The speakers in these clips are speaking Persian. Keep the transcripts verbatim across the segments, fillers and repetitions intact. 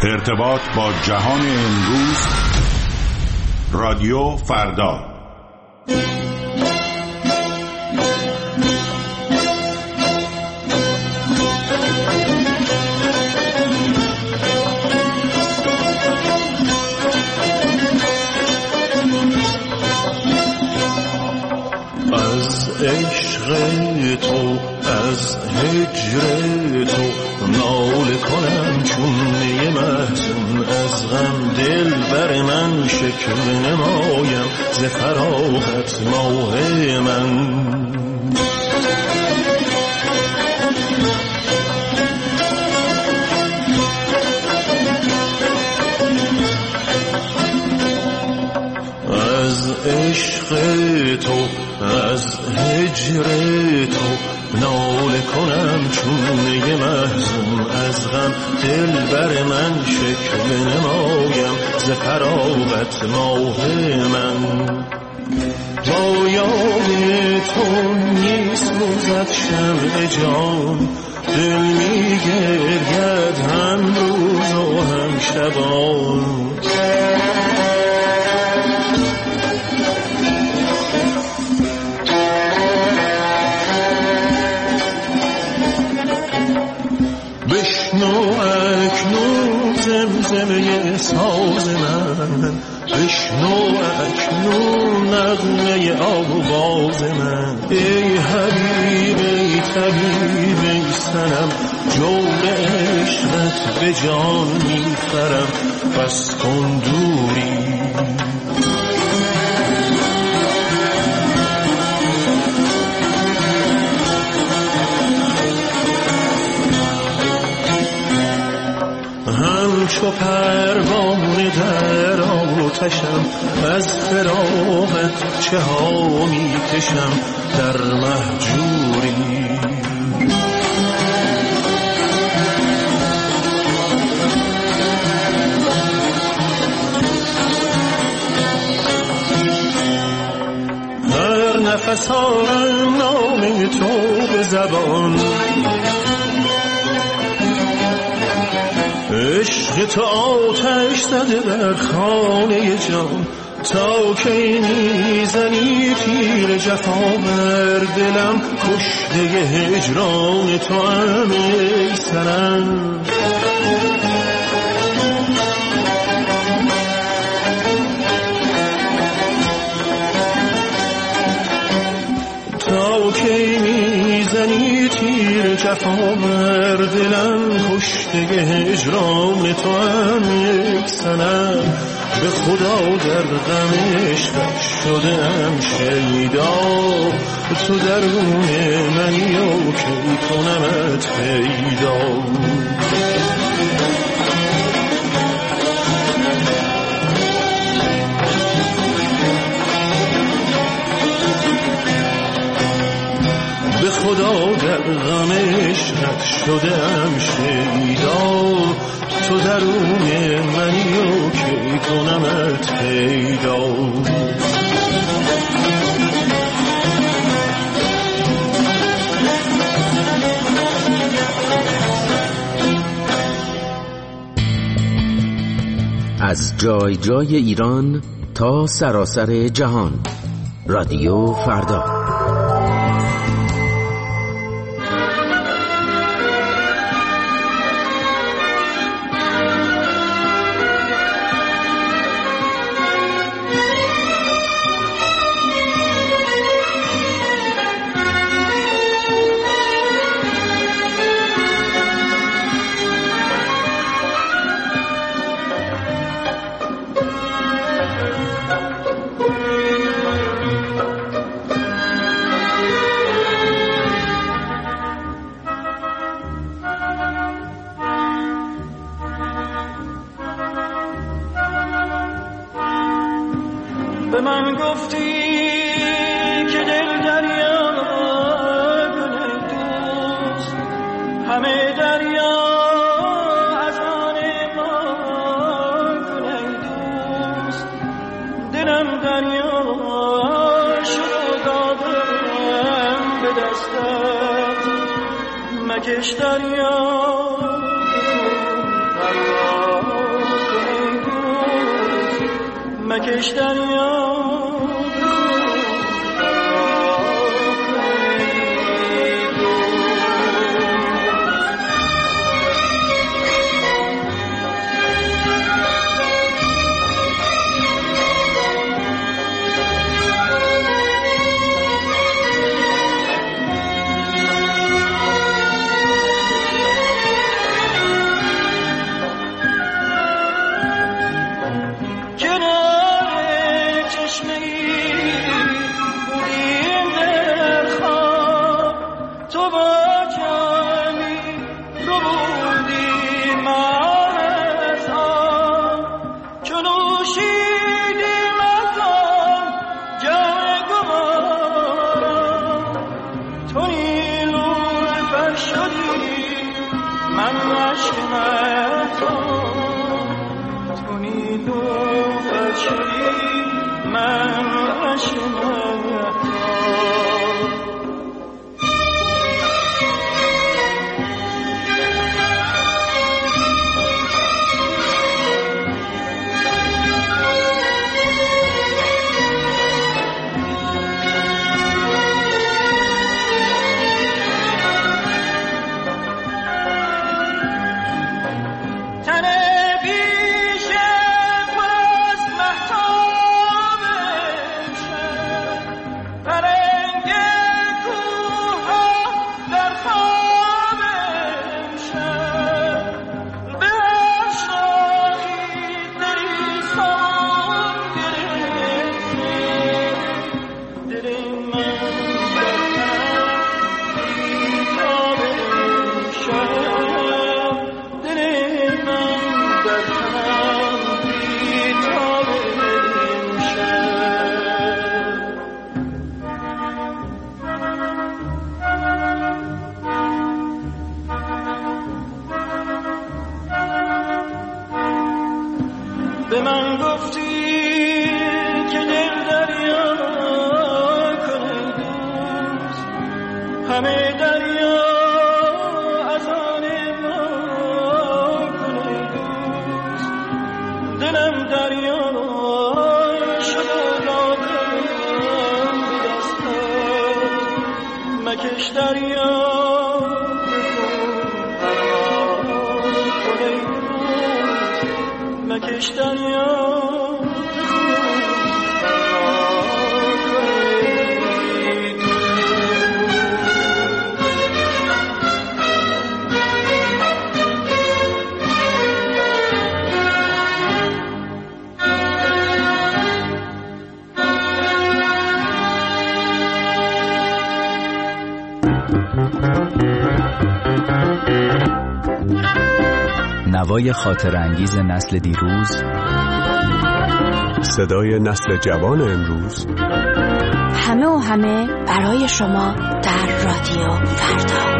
ارتباط با جهان امروز، رادیو فردا. از عشق تو، از هجر تو ناله کنم چون نی محزون، از غم دل بر من شکل نمایم ز فراغت ماه من. از عشق تو، از هجر تو ناله کنم چون نی محزون، از غم دل بر من شکل نمایم ز فراغت ماه من. با یاد تو میسوزد شمع جان، دل میگرید هم روز و هم شبان. بشنو اکنون زمزمه ساز من، بشنو اکنون نغمه آواز من. ای حبیب ای طبیب ای صنم، جور عشقت به جان میخرم، بس کن دوری. همچو پروانه در آتشم، از فراقت چه ها میکشم در مهجوری. هر نفس آرم نام تو به زبان، عشق تو آتش زده در خانه جان. تا کی میزنی تیر جفا بر دلم، کشته هجران تو هم ای سنم. تا کی میزنی تیر جفا بر دلم، کشته هجران تو هم یک سنم. به خدا در غم عشقت شدم شیدا، تو درون منی و کی کنمت پیدا. به خدا در غم عشقت شدم شیدا، تو درون منی و کی کنمت پیدا. از جای جای ایران تا سراسر جهان، رادیو فردا. به من گفتی که دل دریا گونه دوست، همه دریا از آن ما گونه دوست. دلم دریا شد و دادم به دستت، مکش دریا دریا مکش دریا به من گفتی که دل دریا کنه دوست، همه دریا از آن ما کنه دوست. دلم دریا شد و دادم به دستت، مکش دریا مکش دریا. نوای خاطر انگیز نسل دیروز، صدای نسل جوان امروز، همه و همه برای شما در رادیو فردا.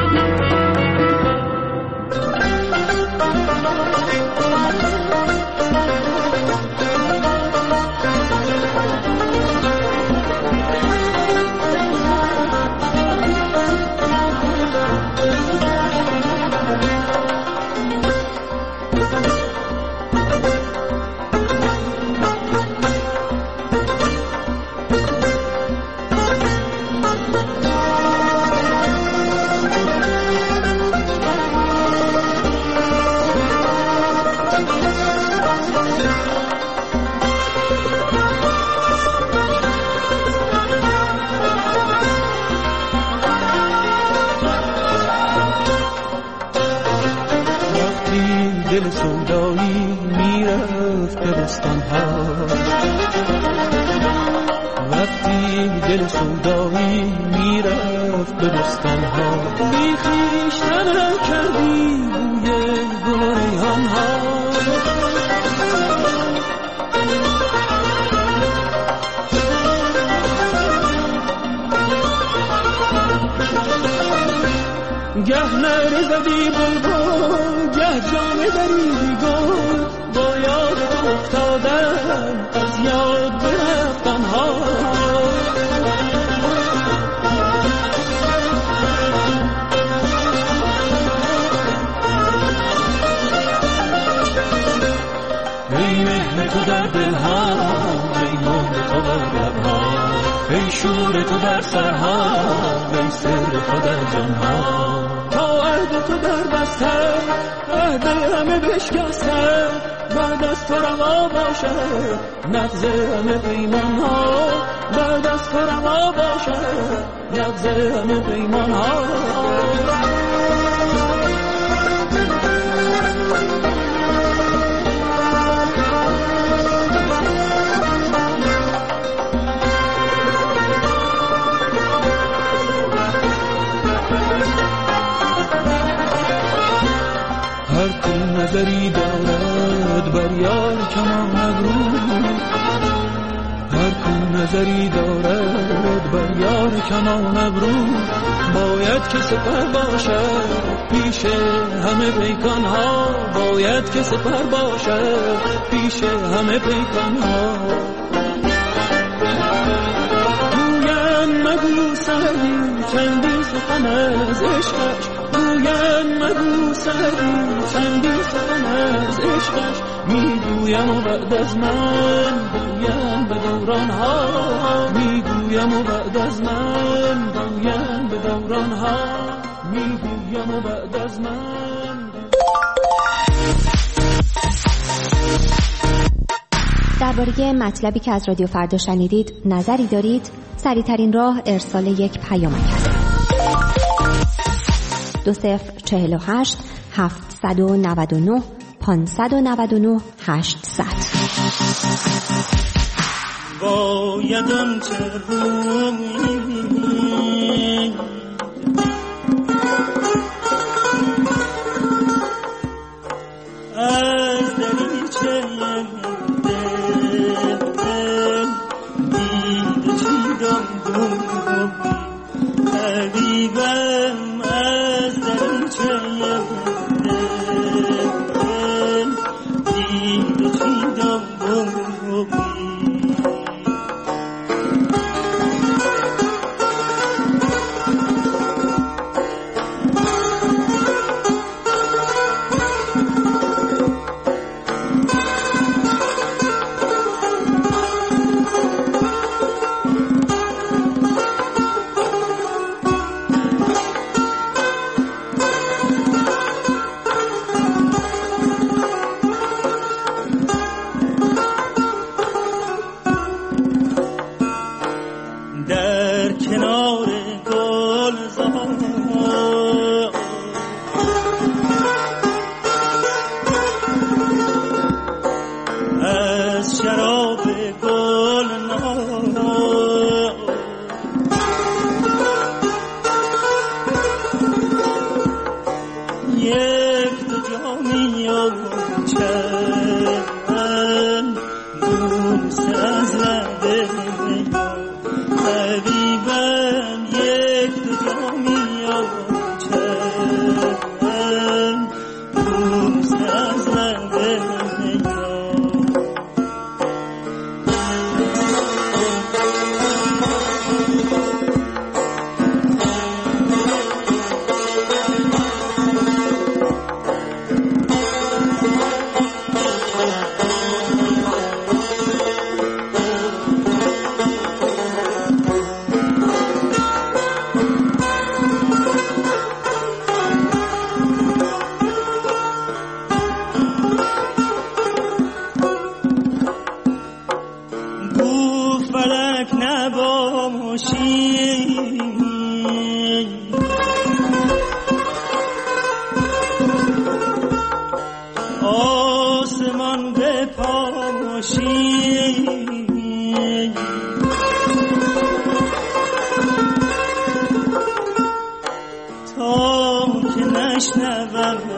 دل سودایی میرفت به بستان‌ها، وقتی دل سودایی میرفت به بستان‌ها، بی خویشتن کردی بوی گل و ریحان‌ها. گه نره زدی بلبل، گه جامه دریدی گل، با یاد افتادن از یاد برفتن ها. ای مهر تو در دل ها، ای مهر تو بر لبها، ای شور تو در سرها، ای سر تو در جانها. تا عهد تو در بسته، عهد همه بشکسته، بعد از تو روا باشد نقض همه پیمان ها، بعد از تو روا باشد نقض همه پیمان ها. هر کو نظری دارد بر یار کمان ابرو، هر کو نظری دارد بر یار کمان ابرو، باید که سپر باشد پیش همه پیکان ها، باید که سپر باشد پیش همه پیکان ها. گویم مگو سعدی چندی سخن از عشقش، گویم مگو سعدی چندی سخن از عشقش، میگویم و بعد از من گویم به دوران ها، میگویم و بعد از من گویم به دوران ها، میگویم و بعد از من. درباره مطلبی که از رادیو فردا شنیدید نظری دارید؟ سریع‌ترین راه ارسال یک پیامک است. دو صفر چهل و هشت هفتصد و نود و نه پانصد و نود و نه هشتصد. باید آنچه روی از دریچه دل دیده چیدم دم حبیبم، از دریچه دل دیده چیدم دم. تا که نشنوم